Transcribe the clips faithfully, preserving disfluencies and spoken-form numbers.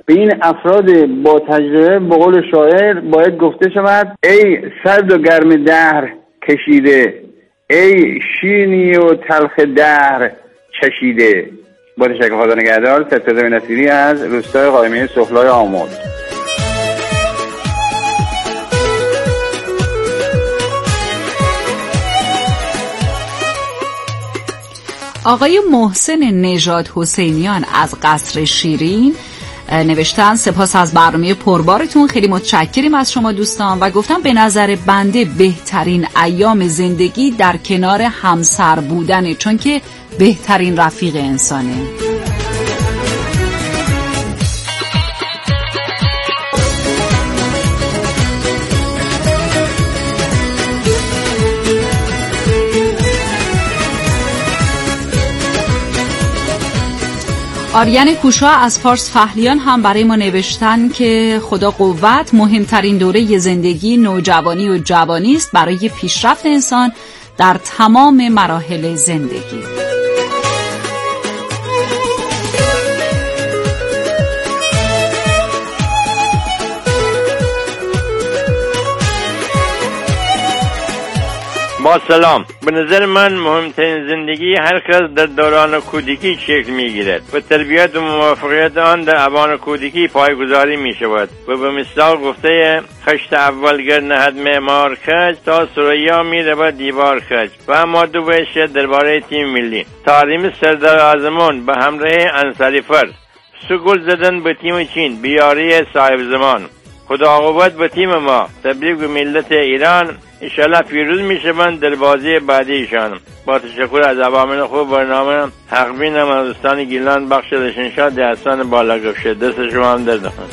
به این افراد با تجربه به قول شاعر باید گفته شود ای سرد و گرم دهر کشیده، ای شیرینی و تلخ دهر چشیده. با تشکر خدا نگهدار. ستاره نصیری از روستای قائمه سفلای آمود. آقای محسن نژاد حسینیان از قصر شیرین نوشتن سپاس از برنامه پربارتون، خیلی متشکریم از شما دوستان و گفتم به نظر بنده بهترین ایام زندگی در کنار همسر بودنه، چون که بهترین رفیق انسانه. آریان کوشا از فارس فهلیان هم برای ما نوشتن که خدا قوت، مهمترین دوره زندگی نوجوانی و جوانی است برای پیشرفت انسان در تمام مراحل زندگی. با سلام. به نظر من مهمترین زندگی هر کس در دوران کودکی شکل میگیرد و تربیت و موفقیت آن در اوان کودکی پایگذاری می شود و به مثال گفته خشت اول گر نهد معمار کج، تا ثریا می رود دیوار کج. و اما دو ویشه درباره تیم ملی. تعلیم سردار آزمون به همراه انصاری فرد، سگل زدن به تیم چین، بیاری صاحب زمان. خدا قوت به تیم ما، تبریک به ملت ایران، انشالله پیروز میشوند در بازی بعدیشان. با تشکر از عوامل خوب برنامه حق بینم از دوستان گیلان بخش رشنشاد احسان بالاگفشه. دست شما هم درد نکنه.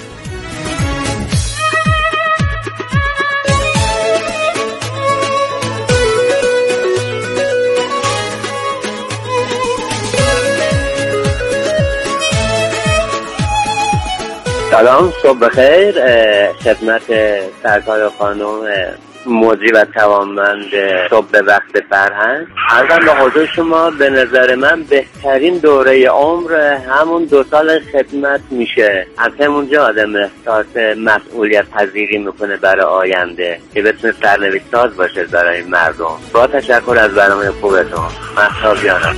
سلام، صبح بخیر خدمت سرکار خانم مجری و توانمند صبح وقت فرهنگ. عرضم به حضور شما به نظر من بهترین دوره عمر همون دو سال خدمت میشه. از همونجا آدم احساس مسئولیت پذیری میکنه برای آینده که بتونه سرنوشت ساز باشه برای مردم. با تشکر از برنامه خوبتون. مهتابیانم.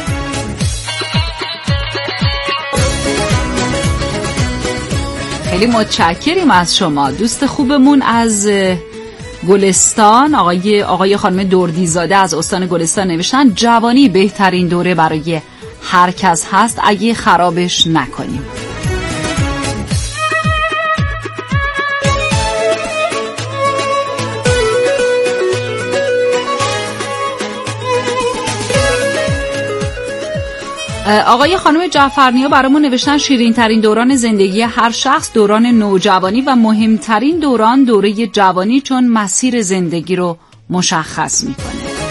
خیلی متشکریم از شما. دوست خوبمون از گلستان آقای آقای خانم دردیزاده از استان گلستان نوشتن جوانی بهترین دوره برای هر کس هست اگه خرابش نکنیم. آقای خانم جعفرنیا برامون نوشتن شیرین ترین دوران زندگی هر شخص دوران نوجوانی و مهمترین دوران دوره جوانی، چون مسیر زندگی رو مشخص میکنه.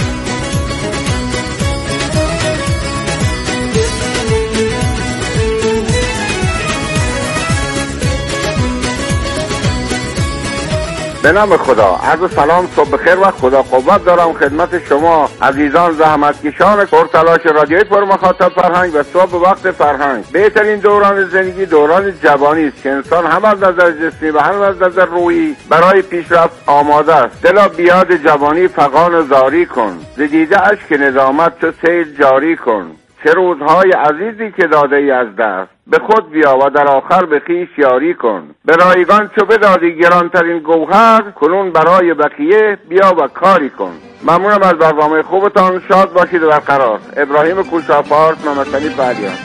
به نام خدا، عرض سلام، صبح بخیر و خدا قوت دارم خدمت شما عزیزان زحمتکشان پرتلاش رادیوی پر مخاطب فرهنگ و صبح وقت فرهنگ. بهترین دوران زندگی دوران جوانی است که انسان هم از نظر جسمی و هم از نظر روحی برای پیشرفت آماده است. دلا بیاد جوانی فغان زاری کن، ز دیده اشک ندامت تو سیل جاری کن. چه روزهای عزیزی که داده ای از دست، به خود بیا و در آخر به خویش یاری کن. به رایگان چو بدادی گرانترین گوهر، کنون برای بقیه بیا و کاری کن. ممنونم از برنامه خوبتان. شاد باشید و برقرار. ابراهیم کوشا، فارس، محمد علی فریاد.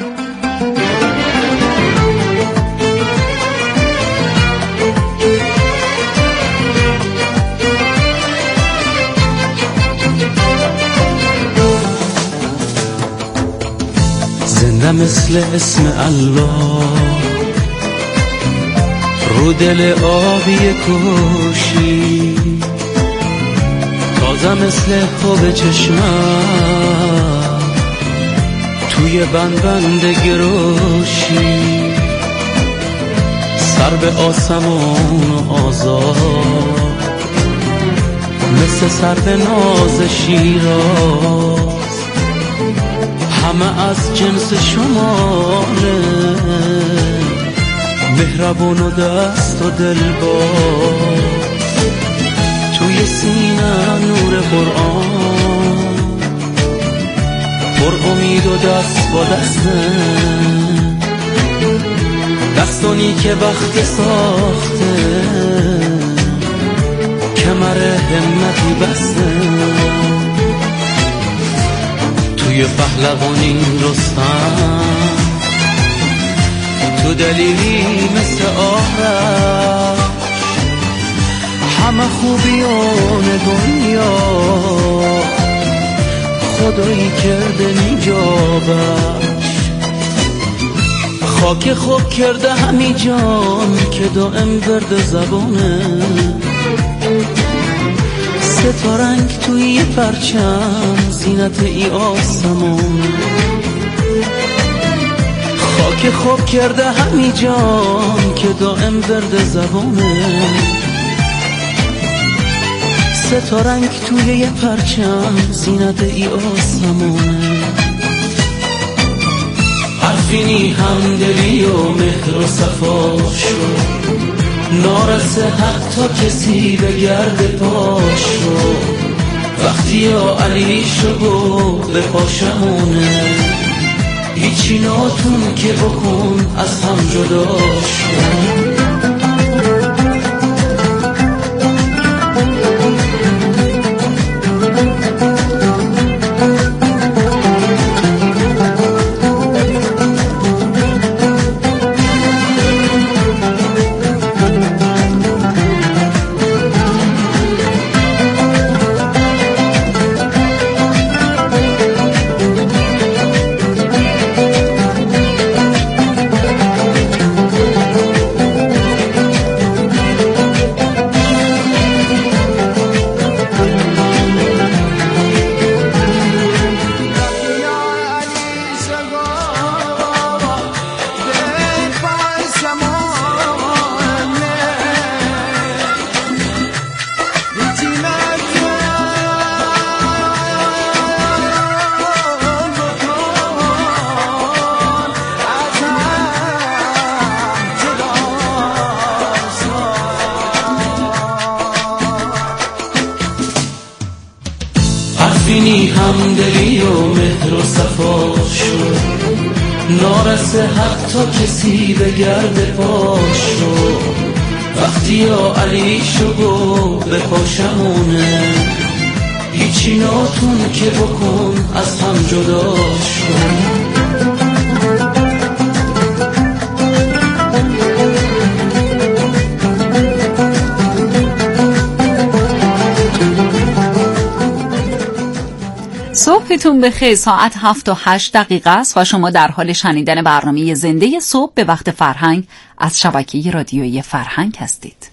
زنده مثل اسم الله، رو دل آبی کشی، تازه مثل خوب چشمم، توی بند بند گروشی، سر به آسمان و آزاد، مثل سر به ناز شیراز، همه از جنس شماره، مهربون و دست و دل باز، توی سینه نور قرآن، پر امید و دست با دسته، دستانی که وقت ساخته کمر همتی بسته، توی پهلوانی رستم، تو دلیلی مثل آرش، همه خوبیان دنیا خدایی کرده نیجابش، خاک خوب کرده همی جان که دائم ورد زبانه، سه تا رنگ توی یه پرچم زینت ای آسمون، خاک خوب کرده همی جان که دائم ورد زبانه، سه تا رنگ توی یه پرچم زینت ای آسمونه، حرفینی همدلی و مهر و صفا شد، نارسه حتی کسی به گرد پاش شد، وقتی یا علی شد و به پاشمونه، هیچی ناتون که بکن از هم جدا شد. حرفینی همدلی و مهر و صفا شد، نارسه حتی کسی به گرد پاش شد، وقتی یا علی شد و به پاشمونه، هیچی ناتون که بکن از هم جدا شد. صبحتون بخیر. ساعت هفت و هشت دقیقه است و شما در حال شنیدن برنامه زنده صبح به وقت فرهنگ از شبکه رادیویی فرهنگ هستید.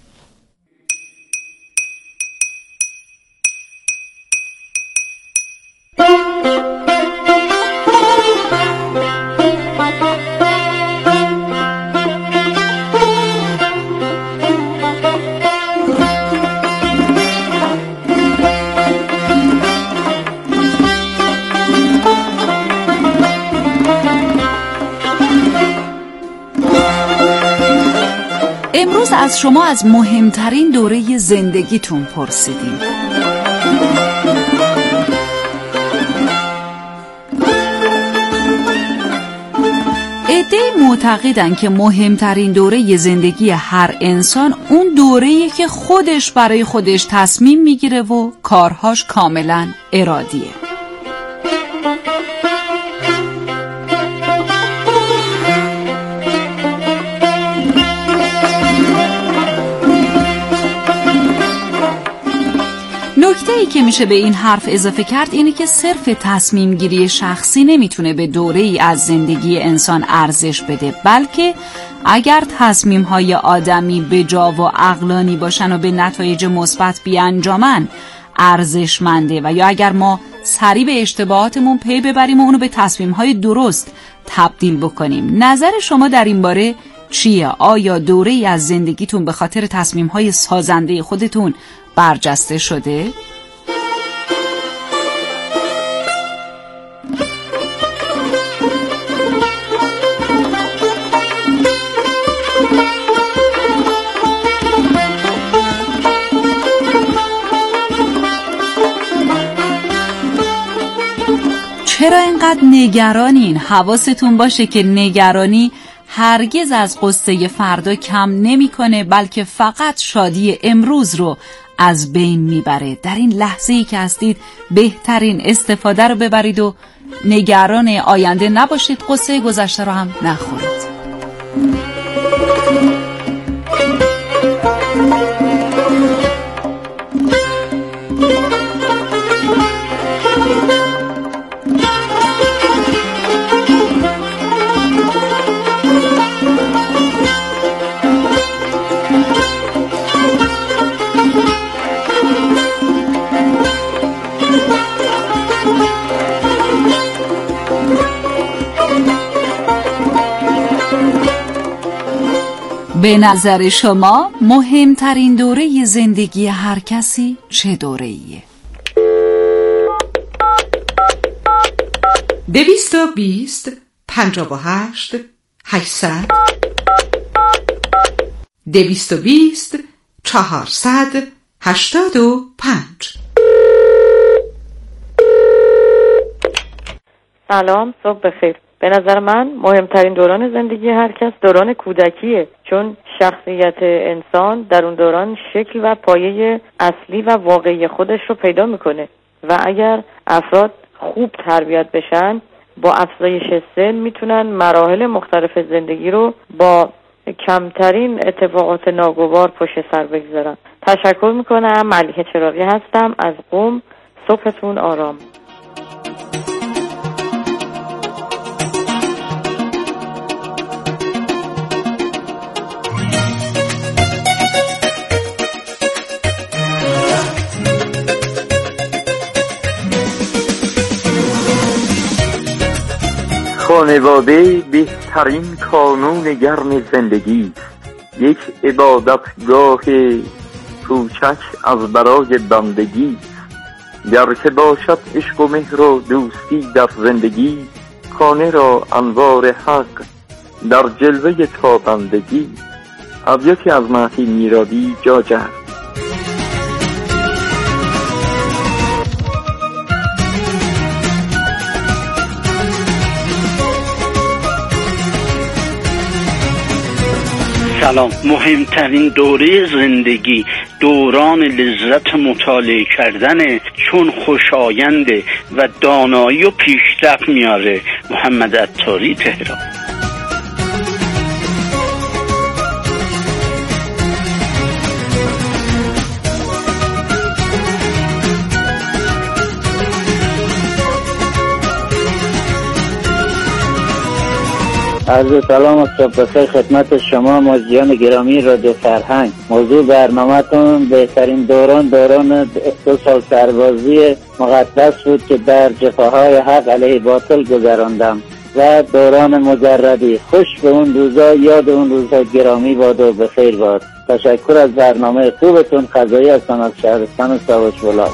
امروز از شما از مهمترین دوره زندگیتون پرسیدیم. عده‌ای معتقدن که مهمترین دوره زندگی هر انسان اون دوره‌ایه که خودش برای خودش تصمیم میگیره و کارهاش کاملا ارادیه. نکته‌ای که میشه به این حرف اضافه کرد اینه که صرف تصمیم گیری شخصی نمیتونه به دوره‌ای از زندگی انسان ارزش بده، بلکه اگر تصمیم‌های آدمی بجا و عقلانی باشن و به نتایج مثبت بیانجامن ارزشمنده، و یا اگر ما سریع به اشتباهاتمون پی ببریم و اونو به تصمیم‌های درست تبدیل بکنیم. نظر شما در این باره چیه؟ آیا دوره‌ای از زندگیتون به خاطر تصمیم‌های سازنده خودتون برجسته شده؟ فقط نگرانین. حواستون باشه که نگرانی هرگز از قصه فردا کم نمیکنه، بلکه فقط شادی امروز رو از بین میبره. در این لحظه‌ای که هستید بهترین استفاده رو ببرید و نگران آینده نباشید، قصه گذشته رو هم نخورید. به نظر شما مهمترین دوره زندگی هر کسی چه دوره‌ایه؟ دویست و بیست پنجاه و هشت هشتصد دویست و بیست چهارصد هشتاد و پنج. سلام، صبح بخیر. به نظر من مهمترین دوران زندگی هر کس دوران کودکیه، چون شخصیت انسان در اون دوران شکل و پایه اصلی و واقعی خودش رو پیدا میکنه و اگر افراد خوب تربیت بشن با افزایش سن میتونن مراحل مختلف زندگی رو با کمترین اتفاقات ناگوار پشت سر بگذارن. تشکر میکنم. ملیحه چراغی هستم از قم. صبحتون آرام. خانواده بهترین کانون گرم زندگی، یک عبادتگاه کوچک از برای بندگی. گر که باشد عشق و مهر و دوستی در زندگی، خانه را انوار حق در جلوه تابندگی. ابیاتی از مهدی میرادی جاجر. سلام. مهمترین دوره زندگی دوران لذت مطالعه کردنه، چون خوشاینده و دانایی و پیشرفت میاره. محمد عطاری، تهران. عرض سلام و صبح بخیر خدمت شما مجریان گرامی رادیو فرهنگ. موضوع برنامه‌تون بهترین دوران دوران دو سال سربازی مقدس بود که در جفاهای حق علیه باطل گذراندم و دوران مجردی. خوش به اون روزا، یاد اون روزا گرامی باد و بخیر باد. تشکر از برنامه خوبتون. خزایی هستم از شهرستان ساوش ولایت.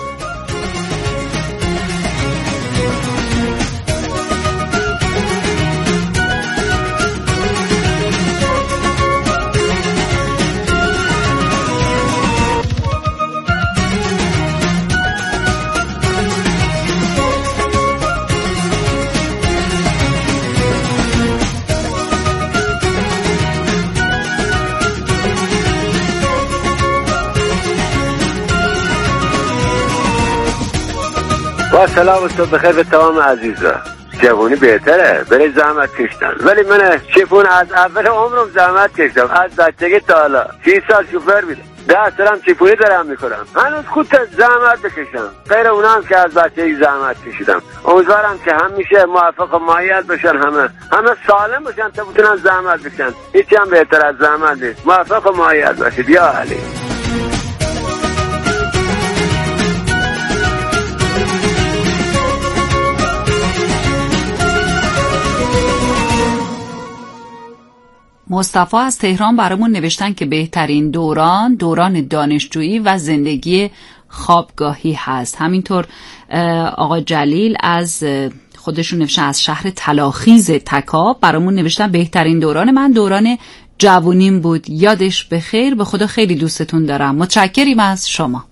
با سلام و صبح بخیر به تمام عزیزا. جوانی بهتره برای زحمت کشتن، ولی من شیفون از اول عمرم زحمت کشتم، از بچگی تا حالا سی سال شوفر بودم، ده سالم چیپونی دارم میکنم. هنوز خود زحمت بکشم، غیر اونا هم که از بچگی زحمت کشیدم. امیدوارم که همیشه موفق و مایل بشن، همه همه سالم بشن تا بتونن زحمت بکشن. هیچی هم بهتر از زحمت نیست. موفق و مایل باشید. یا علی. مصطفی از تهران برامون نوشتن که بهترین دوران دوران دانشجویی و زندگی خوابگاهی هست. همینطور آقا جلیل از خودشون نوشتن از شهر تلاخیز تکاب برامون نوشتن بهترین دوران من دوران جوونیم بود، یادش بخیر، به خدا خیلی دوستتون دارم. متشکریم از شما.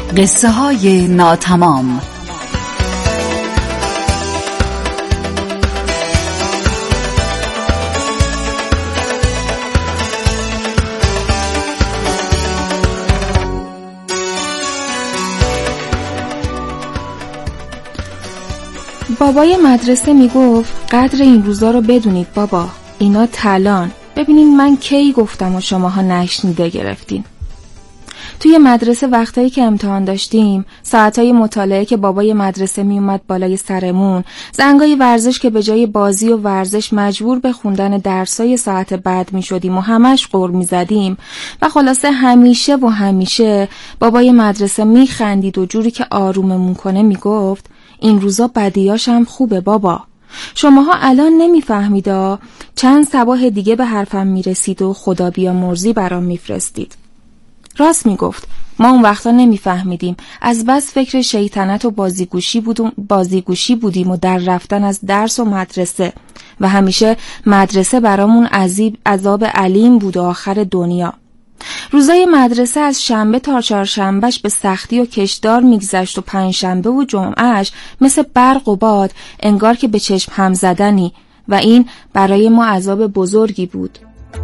قصه های ناتمام. بابای مدرسه میگفت قدر این روزا رو بدونید بابا، اینا تلان. ببینین من کی گفتم و شماها نشنیده گرفتین. توی مدرسه وقتایی که امتحان داشتیم، ساعتای مطالعه که بابای مدرسه می اومد بالای سرمون، زنگای ورزش که به جای بازی و ورزش مجبور به خوندن درسای ساعت بعد می شدیم و همش غر می زدیم و خلاصه همیشه و همیشه بابای مدرسه می خندید و جوری که آروممون کنه می گفت این روزا بدیاش هم خوبه بابا. شماها الان نمیفهمیدا، چند صباح دیگه به حرفم میرسید و خدا بیامرزی برام میفرستید. راست میگفت، ما اون وقتا نمیفهمیدیم، از بس فکر شیطنت و بازیگوشی بودیم بازیگوشی بودیم و در رفتن از درس و مدرسه و همیشه مدرسه برامون عذاب علیم بود و آخر دنیا. روزای مدرسه از شنبه تا چهارشنبهش به سختی و کشدار میگذشت و پنجشنبه و جمعهش مثل برق و باد، انگار که به چشم هم زدنی، و این برای ما عذاب بزرگی بود.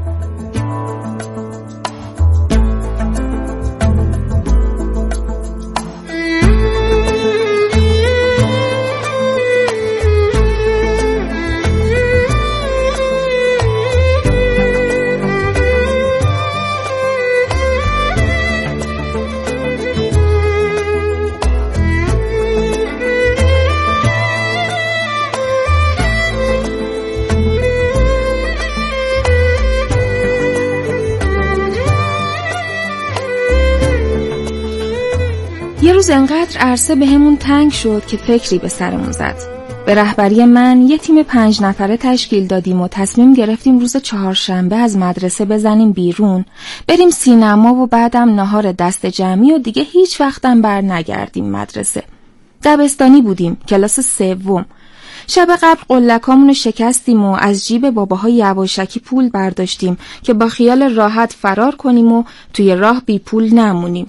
یه روز انقدر عرصه به همون تنگ شد که فکری به سرمون زد. به رهبری من یه تیم پنج نفره تشکیل دادیم و تصمیم گرفتیم روز چهارشنبه از مدرسه بزنیم بیرون، بریم سینما و بعدم نهار دست جمعی و دیگه هیچ وقتم بر نگردیم مدرسه. دبستانی بودیم، کلاس سوم. شب قبل قلکامون رو شکستیم و از جیب باباهای یواشکی پول برداشتیم که با خیال راحت فرار کنیم و توی راه بی پول نمونیم.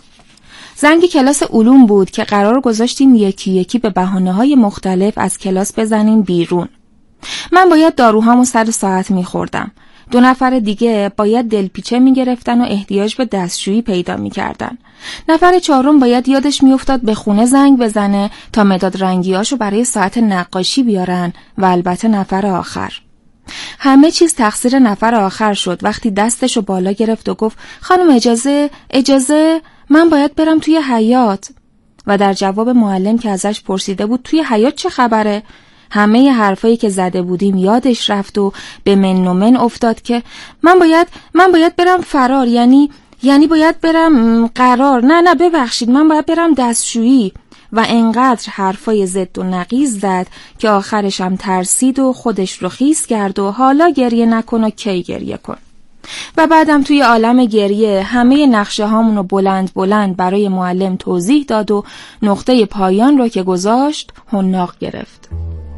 زنگ کلاس علوم بود که قرار گذاشتیم یکی یکی به بهانه‌های مختلف از کلاس بزنیم بیرون. من باید داروهامو سر ساعت می‌خوردم. دو نفر دیگه باید دلپیچه می‌گرفتن و احتیاج به دستشویی پیدا می‌کردن. نفر چهارم باید یادش می‌افتاد به خونه زنگ بزنه تا مداد رنگیاشو برای ساعت نقاشی بیارن و البته نفر آخر. همه چیز تقصیر نفر آخر شد وقتی دستشو بالا گرفت و گفت خانم اجازه اجازه من باید برم توی حیاط. و در جواب معلم که ازش پرسیده بود توی حیاط چه خبره، همه ی حرفایی که زده بودیم یادش رفت و به من و من افتاد که من باید من باید برم فرار، یعنی یعنی باید برم قرار نه نه ببخشید من باید برم دستشویی. و انقدر حرفای ضد و نقیض زد که آخرش هم ترسید و خودش رو خیس کرد و حالا گریه نکن و کی گریه کن. و بعدم توی عالم گریه همه نقشه هامونو بلند بلند برای معلم توضیح داد و نقطه پایان رو که گذاشت حناق گرفت.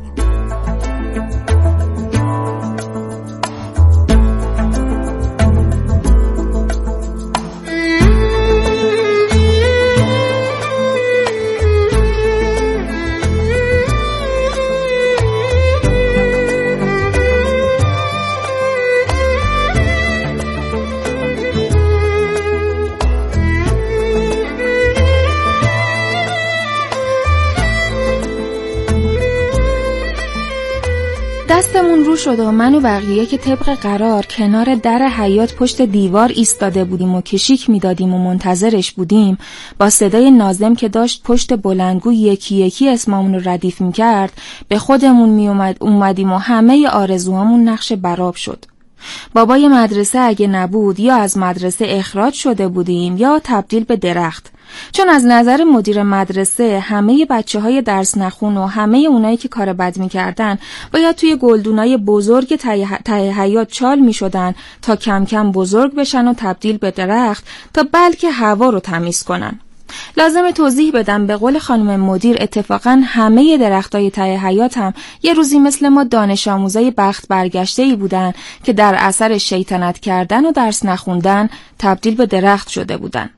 دستمون رو شد و من و بقیه که طبق قرار کنار در حیاط پشت دیوار ایستاده بودیم و کشیک میدادیم و منتظرش بودیم، با صدای ناظم که داشت پشت بلندگو یکی یکی اسممون رو ردیف میکرد به خودمون میومد اومدیم و همه آرزوهامون نقش براب شد. بابای مدرسه اگه نبود یا از مدرسه اخراج شده بودیم یا تبدیل به درخت، چون از نظر مدیر مدرسه همه بچه های درس نخون و همه اونایی که کار بد میکردن باید توی گلدونای بزرگ ته حیاط چال میشدن تا کم کم بزرگ بشن و تبدیل به درخت تا بلکه هوا رو تمیز کنن. لازم توضیح بدم به قول خانم مدیر اتفاقا همه درختای ته حیاط هم یه روزی مثل ما دانش آموزای بخت برگشته‌ای بودن که در اثر شیطنت کردن و درس نخوندن تبدیل به درخت شده بودن.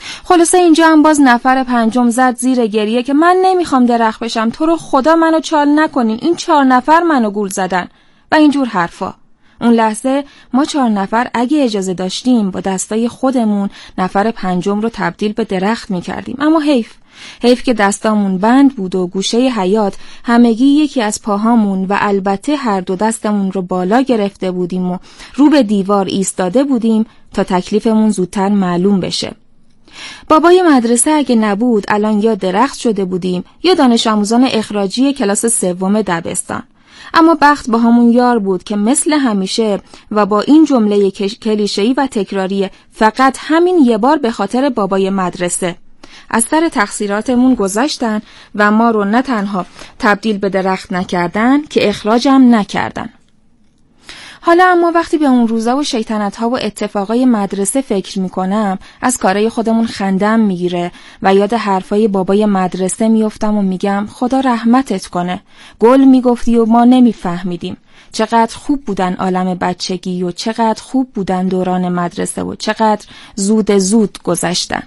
خلاصه اینجا هم باز نفر پنجم زد زیر گریه که من نمیخوام درخت بشم، تو رو خدا منو چال نکنین، این چهار نفر منو گول زدن و اینجور حرفا. اون لحظه ما چهار نفر اگه اجازه داشتیم با دستای خودمون نفر پنجم رو تبدیل به درخت میکردیم، اما حیف حیف که دستامون بند بود و گوشه حیات همگی یکی از پاهامون و البته هر دو دستمون رو بالا گرفته بودیم و رو به دیوار ایستاده بودیم تا تکلیفمون زودتر معلوم بشه. بابای مدرسه اگه نبود الان یا درخت شده بودیم یا دانش آموزان اخراجی کلاس سوم دبستان. اما بخت با همون یار بود که مثل همیشه و با این جمله کلیشه‌ای و تکراری فقط همین یه بار به خاطر بابای مدرسه از سر تقصیراتمون گذاشتن و ما رو نه تنها تبدیل به درخت نکردن که اخراجم نکردن. حالا اما وقتی به اون روزا و شیطنت‌ها و اتفاقای مدرسه فکر میکنم از کارهای خودمون خندم میگیره و یاد حرفای بابای مدرسه میافتم و میگم خدا رحمتت کنه، گل میگفتی و ما نمیفهمیدیم، چقدر خوب بودن عالم بچگی و چقدر خوب بودن دوران مدرسه و چقدر زود زود گذشتن.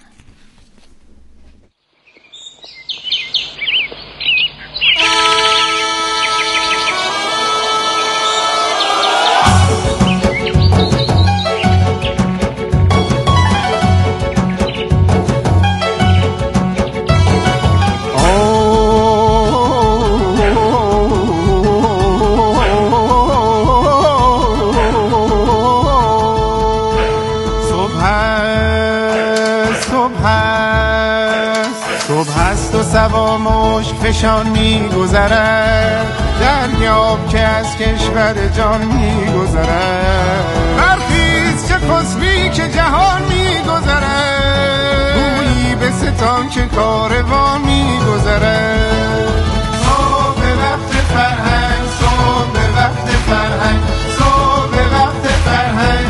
سوا مشک فشان می گذرد، دریاب که از کشور جان می گذرد. برخیز چه خسبی که جهان می گذرد، گویی به ستان که کاروان می گذرد. صبح وقت فرهنگ، صبح وقت فرهنگ، صبح وقت فرهنگ،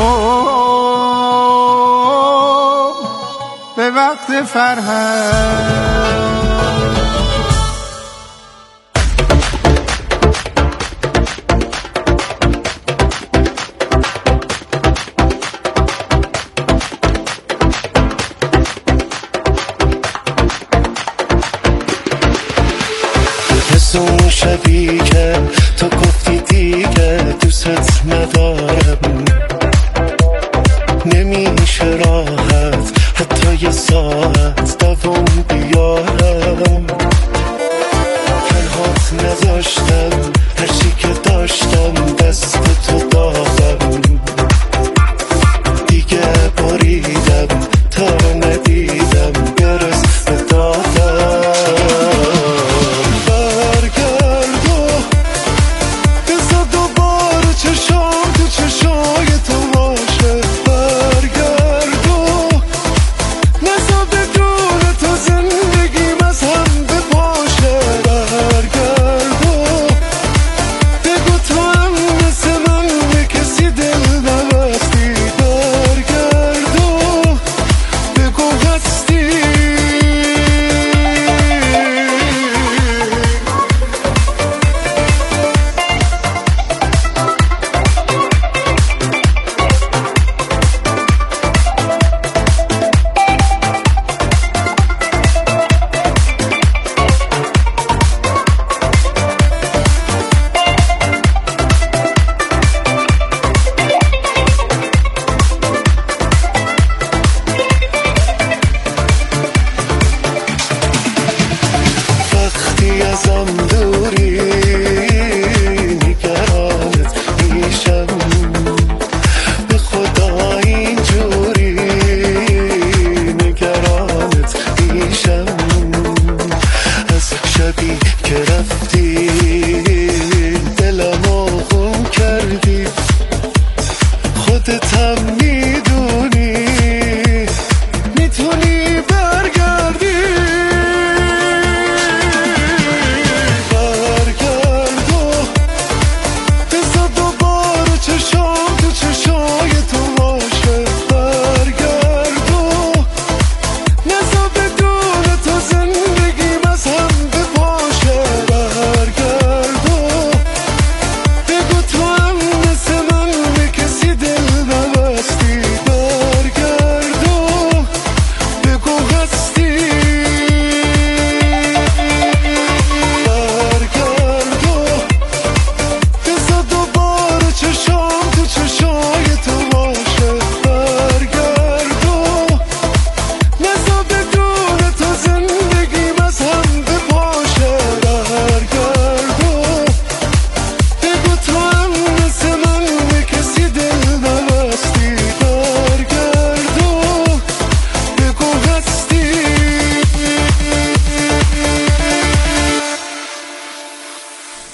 صبح به وقت فرهنگ. اون شبی که تو گفتی دیگه دوست ندارم، نمیشه راحت حتی یه ساعت دوام بیارم. تنهات نذاشتم، هرچی که داشتم دست تو دادم، دیگه بریدم تا ندیدم برس به دادم.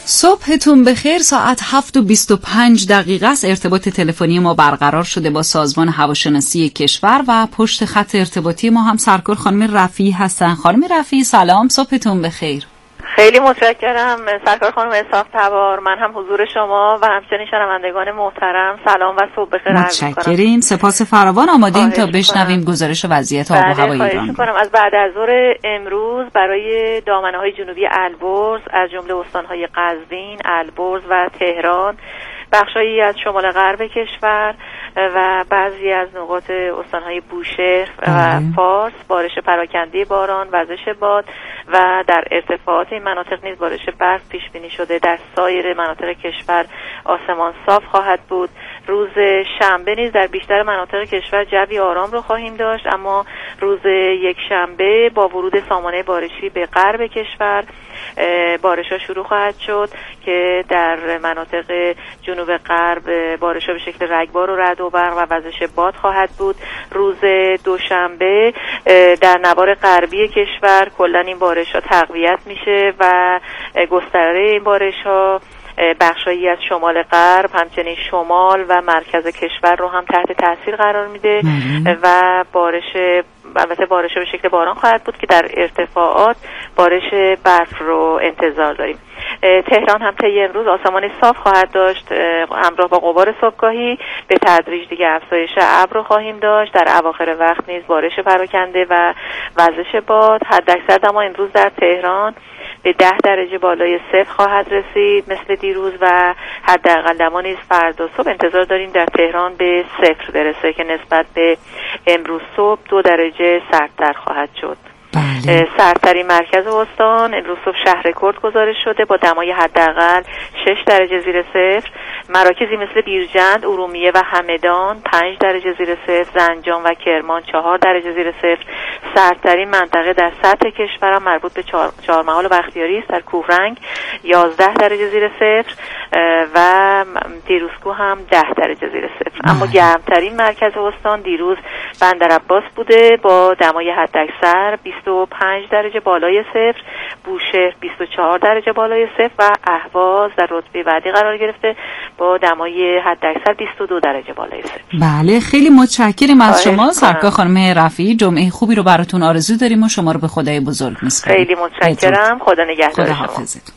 صبحتون بخیر. ساعت هفت و بیست و پنج دقیقه است. ارتباط تلفنی ما برقرار شده با سازمان هواشناسی کشور و پشت خط ارتباطی ما هم سرکار خانم رفیعی هستن. خانم رفیعی سلام، صبحتون بخیر. خیلی متشکرم سرکار خانم اسحاق تبار. من هم حضور شما و همچنین شنوندگان محترم سلام و صبح بخیر عرض می‌کنم. متشکریم، سپاس فراوان. آماده‌ایم تا بشنویم گزارش وضعیت آب و هوای ایران. خواهش می‌کنم. از بعد از ظهر امروز برای دامنه‌های جنوبی البرز از جمله استان‌های قزوین، البرز و تهران، بخشایی از شمال غرب کشور و بعضی از نقاط استان‌های بوشهر و فارس بارش پراکنده باران، وزش باد و در ارتفاعات این مناطق نیز بارش برف پیش بینی شده. در سایر مناطق کشور آسمان صاف خواهد بود. روز شنبه نیز در بیشتر مناطق کشور جوی آرام رو خواهیم داشت، اما روز یک شنبه با ورود سامانه بارشی به غرب کشور بارش‌ها شروع خواهد شد که در مناطق جنوب غرب بارش‌ها به شکل رگبار و رعد و برق و وزش باد خواهد بود. روز دوشنبه در نوار غربی کشور کلاً این بارش‌ها تقویت میشه و گستره این بارش‌ها بخشایی از شمال غرب همچنین شمال و مرکز کشور رو هم تحت تاثیر قرار میده و بارش البته بارش به شکل باران خواهد بود که در ارتفاعات بارش برف رو انتظار داریم. تهران هم طی امروز آسمان صاف خواهد داشت همراه با غبار صبحگاهی. به تدریج دیگه افزایش ابر رو خواهیم داشت. در اواخر وقت نیز بارش پراکنده و وزش باد. حداکثر دما امروز در تهران به ده درجه بالای صفر خواهد رسید مثل دیروز و حداقل دما نیز فردا صبح انتظار داریم در تهران به صفر برسه که نسبت به امروز صبح دو درجه سردتر خواهد شد. بله. سردترین مرکز استان امروز صبح شهر رکورد گزارش شده با دمای حداقل شش درجه زیر صفر. مراکزی مثل بیرجند، ارومیه و همدان پنج درجه زیر صفر، زنجان و کرمان چهار درجه زیر صفر. سردترین منطقه در سطح کشور مربوط به چهارمحال و بختیاری است در کوهرنگ یازده درجه زیر صفر و دیروزکو هم ده درجه زیر صفر. اما گرمترین مرکز استان دیروز بندرعباس بوده با دمای حداکثر بیست و پنج درجه بالای صفر، بوشهر بیست و چهار درجه بالای صفر و اهواز در رتبه بعدی قرار گرفته با دمای حداکثر بیست و دو درجه بالای صفر. بله، خیلی متشکرم از شما سرکار خانم رفیعی. جمعه خوبی رو براتون آرزو داریم و شما رو به خدای بزرگ میسپاریم. خیلی متشکرم. خدا نگهدار شما. خدا حافظتون.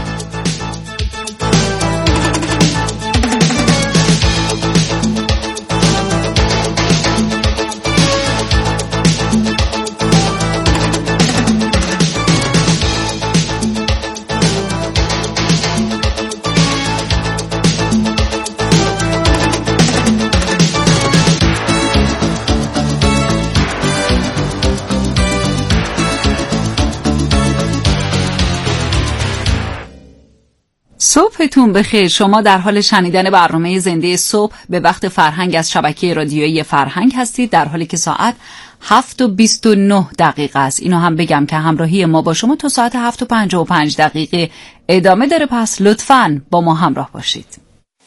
صبحتون بخیر. شما در حال شنیدن برنامه زنده صبح به وقت فرهنگ از شبکه رادیویی فرهنگ هستید، در حالی که ساعت هفت و بیست و نه دقیقه است. اینو هم بگم که همراهی ما با شما تا ساعت هفت و پنجاه و پنج دقیقه ادامه داره، پس لطفاً با ما همراه باشید.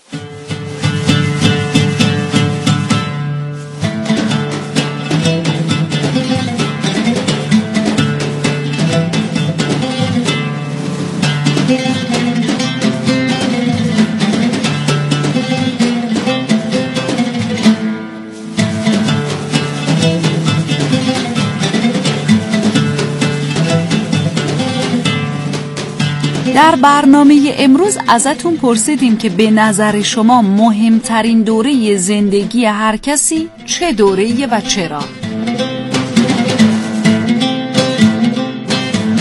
در برنامه امروز ازتون پرسیدیم که به نظر شما مهمترین دوره زندگی هر کسی چه دوره‌ایه و چرا؟